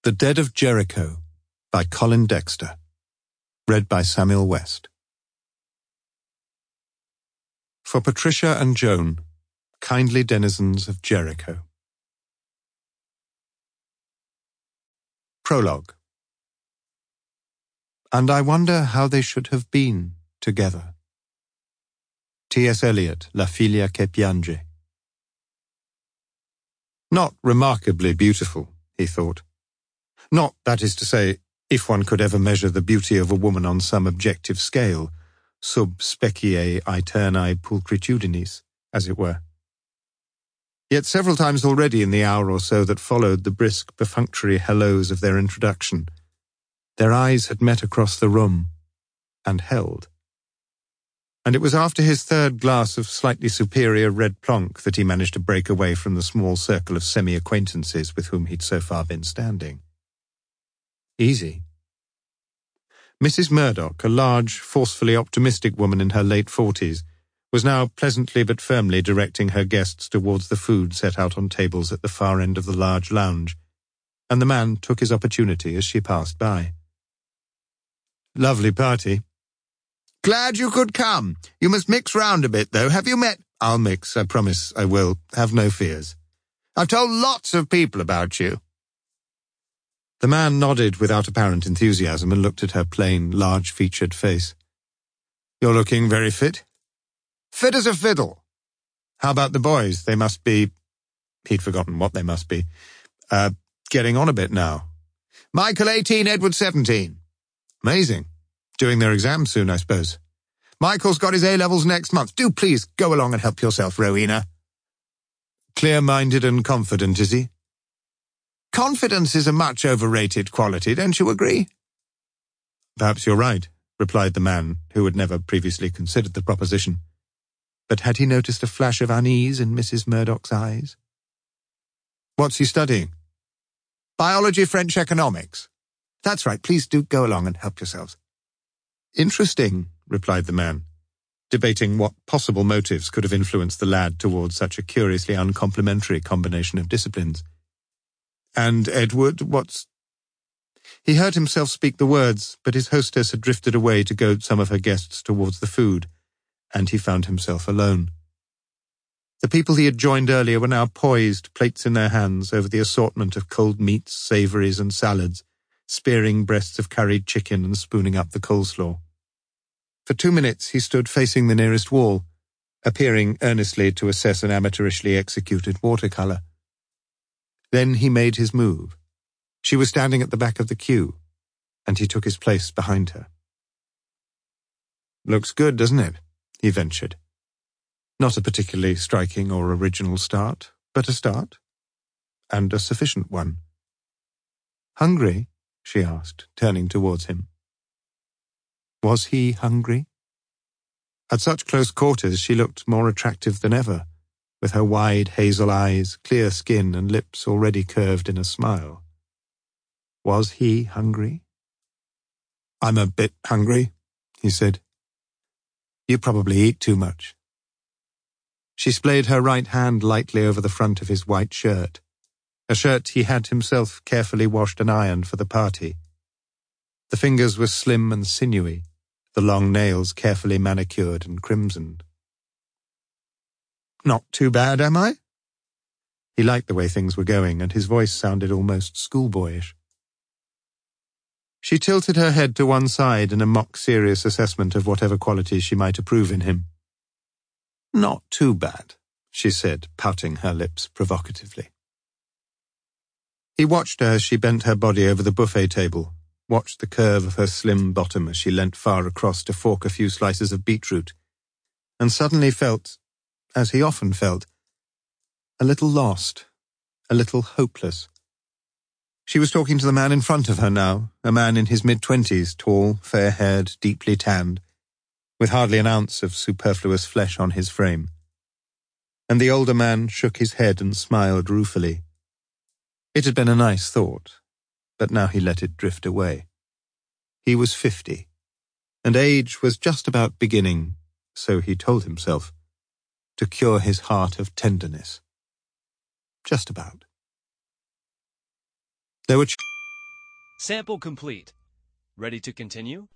The Dead of Jericho by Colin Dexter. Read by Samuel West. For Patricia and Joan, kindly denizens of Jericho. Prologue. And I wonder how they should have been together. T.S. Eliot, La figlia che piange. Not remarkably beautiful, he thought. Not, that is to say, if one could ever measure the beauty of a woman on some objective scale, sub specie aeternae pulchritudinis, as it were. Yet several times already in the hour or so that followed the brisk, perfunctory hellos of their introduction, their eyes had met across the room and held. And it was after his third glass of slightly superior red plonk that he managed to break away from the small circle of semi-acquaintances with whom he'd so far been standing. Easy. Mrs. Murdoch, a large, forcefully optimistic woman in her late 40s, was now pleasantly but firmly directing her guests towards the food set out on tables at the far end of the large lounge, and the man took his opportunity as she passed by. Lovely party. Glad you could come. You must mix round a bit, though. Have you met? I'll mix, I promise I will. Have no fears. I've told lots of people about you. The man nodded without apparent enthusiasm and looked at her plain, large-featured face. You're looking very fit. Fit as a fiddle. How about the boys? They must be... He'd forgotten what they must be. Getting on a bit now. Michael 18, Edward 17. Amazing. Doing their exams soon, I suppose. Michael's got his A-levels next month. Do please go along and help yourself, Rowena. Clear-minded and confident, is he? Confidence is a much overrated quality, don't you agree? Perhaps you're right, replied the man, who had never previously considered the proposition. But had he noticed a flash of unease in Mrs. Murdoch's eyes? What's he studying? Biology, French economics. That's right, please do go along and help yourselves. Interesting, replied the man, debating what possible motives could have influenced the lad towards such a curiously uncomplimentary combination of disciplines. And Edward, what's... He heard himself speak the words, but his hostess had drifted away to goad some of her guests towards the food, and he found himself alone. The people he had joined earlier were now poised, plates in their hands, over the assortment of cold meats, savouries and salads, spearing breasts of curried chicken and spooning up the coleslaw. For 2 minutes he stood facing the nearest wall, appearing earnestly to assess an amateurishly executed watercolour. Then he made his move. She was standing at the back of the queue, and he took his place behind her. Looks good, doesn't it? He ventured. Not a particularly striking or original start, but a start, and a sufficient one. Hungry? She asked, turning towards him. Was he hungry? At such close quarters she looked more attractive than ever, with her wide hazel eyes, clear skin and lips already curved in a smile. Was he hungry? I'm a bit hungry, he said. You probably eat too much. She splayed her right hand lightly over the front of his white shirt, a shirt he had himself carefully washed and ironed for the party. The fingers were slim and sinewy, the long nails carefully manicured and crimsoned. Not too bad, am I? He liked the way things were going, and his voice sounded almost schoolboyish. She tilted her head to one side in a mock-serious assessment of whatever qualities she might approve in him. Not too bad, she said, pouting her lips provocatively. He watched her as she bent her body over the buffet table, watched the curve of her slim bottom as she leant far across to fork a few slices of beetroot, and suddenly felt, as he often felt, a little lost, a little hopeless. She was talking to the man in front of her now, a man in his mid-20s, tall, fair-haired, deeply tanned, with hardly an ounce of superfluous flesh on his frame. And the older man shook his head and smiled ruefully. It had been a nice thought, but now he let it drift away. He was 50, and age was just about beginning, so he told himself, to cure his heart of tenderness. Just about. There were Sample complete. Ready to continue?